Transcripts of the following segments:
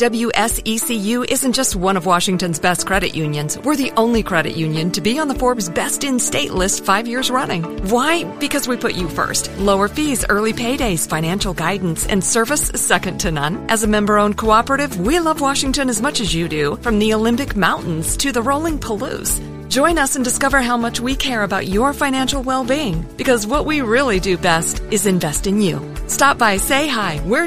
WSECU isn't just one of Washington's best credit unions. We're the only credit union to be on the Forbes Best in State list 5 years running. Why? Because we put you first. Lower fees, early paydays, financial guidance, and service second to none. As a member-owned cooperative, we love Washington as much as you do, from the Olympic Mountains to the rolling Palouse. Join us and discover how much we care about your financial well-being, because what we really do best is invest in you. Stop by, say hi. We're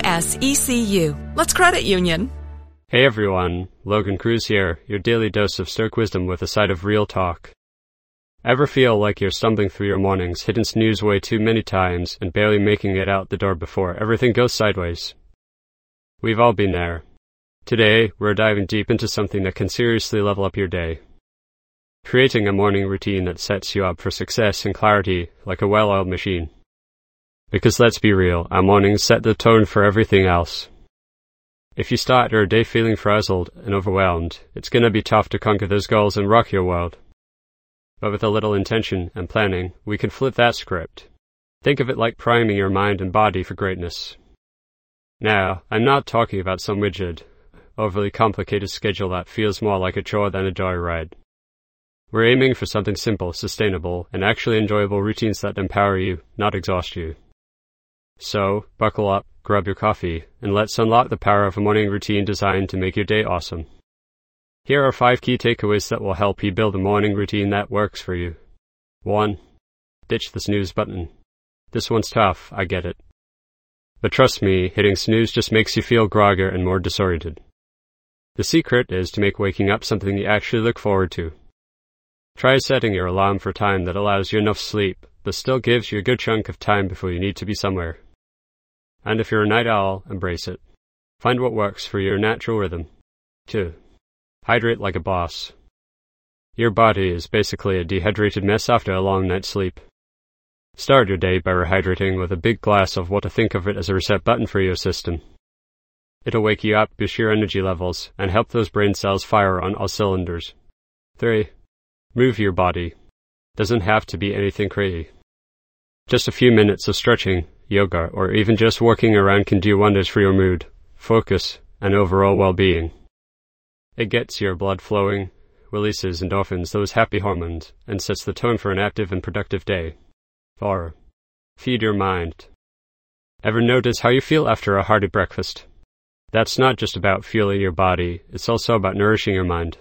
WSECU. Let's credit union. Hey everyone, Logan Cruz here, your daily dose of Stoic wisdom with a side of real talk. Ever feel like you're stumbling through your mornings, hitting snooze way too many times, and barely making it out the door before everything goes sideways? We've all been there. Today, we're diving deep into something that can seriously level up your day. Creating a morning routine that sets you up for success and clarity like a well-oiled machine. Because let's be real, our mornings set the tone for everything else. If you start your day feeling frazzled and overwhelmed, it's going to be tough to conquer those goals and rock your world. But with a little intention and planning, we can flip that script. Think of it like priming your mind and body for greatness. Now, I'm not talking about some rigid, overly complicated schedule that feels more like a chore than a joyride. We're aiming for something simple, sustainable, and actually enjoyable routines that empower you, not exhaust you. So, buckle up, grab your coffee, and let's unlock the power of a morning routine designed to make your day awesome. Here are 5 key takeaways that will help you build a morning routine that works for you. 1. Ditch the snooze button. This one's tough, I get it. But trust me, hitting snooze just makes you feel groggier and more disoriented. The secret is to make waking up something you actually look forward to. Try setting your alarm for time that allows you enough sleep, but still gives you a good chunk of time before you need to be somewhere. And if you're a night owl, embrace it. Find what works for your natural rhythm. 2. Hydrate like a boss. Your body is basically a dehydrated mess after a long night's sleep. Start your day by rehydrating with a big glass of what to think of it as a reset button for your system. It'll wake you up, boost your energy levels, and help those brain cells fire on all cylinders. 3. Move your body. Doesn't have to be anything crazy. Just a few minutes of stretching, yoga, or even just walking around can do wonders for your mood, focus, and overall well-being. It gets your blood flowing, releases endorphins, those happy hormones, and sets the tone for an active and productive day. 4. Feed your mind. Ever notice how you feel after a hearty breakfast? That's not just about fueling your body, it's also about nourishing your mind.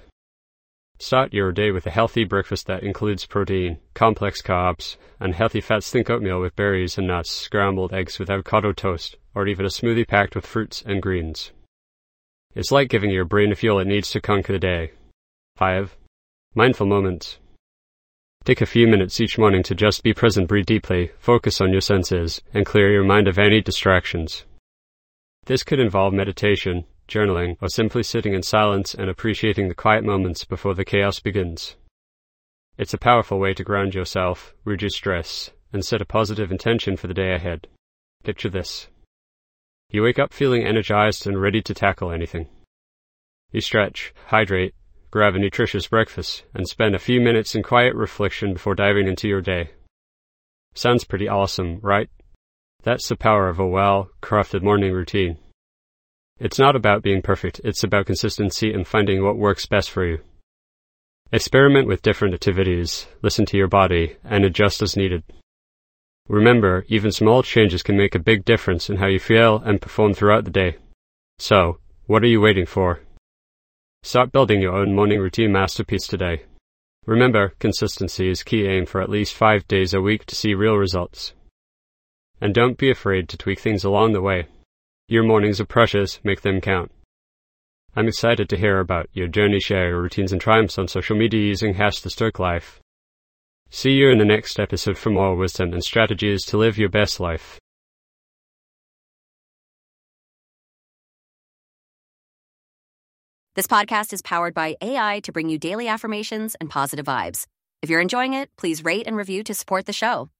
Start your day with a healthy breakfast that includes protein, complex carbs, and healthy fats. Think oatmeal with berries and nuts, scrambled eggs with avocado toast, or even a smoothie packed with fruits and greens. It's like giving your brain the fuel it needs to conquer the day. 5. Mindful moments. Take a few minutes each morning to just be present, breathe deeply, focus on your senses, and clear your mind of any distractions. This could involve meditation, journaling, or simply sitting in silence and appreciating the quiet moments before the chaos begins. It's a powerful way to ground yourself, reduce stress, and set a positive intention for the day ahead. Picture this. You wake up feeling energized and ready to tackle anything. You stretch, hydrate, grab a nutritious breakfast, and spend a few minutes in quiet reflection before diving into your day. Sounds pretty awesome, right? That's the power of a well-crafted morning routine. It's not about being perfect, it's about consistency and finding what works best for you. Experiment with different activities, listen to your body, and adjust as needed. Remember, even small changes can make a big difference in how you feel and perform throughout the day. So, what are you waiting for? Start building your own morning routine masterpiece today. Remember, consistency is key. Aim for at least 5 days a week to see real results. And don't be afraid to tweak things along the way. Your mornings are precious, make them count. I'm excited to hear about your journey. Share your routines and triumphs on social media using #TheStoicLife. See you in the next episode for more wisdom and strategies to live your best life. This podcast is powered by AI to bring you daily affirmations and positive vibes. If you're enjoying it, please rate and review to support the show.